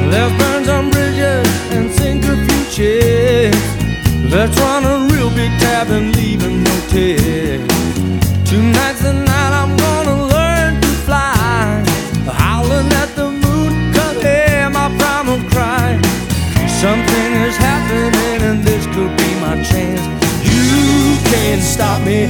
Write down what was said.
Let's burn some bridges and sink a few ships. Let's run a real big tab and leave no tears.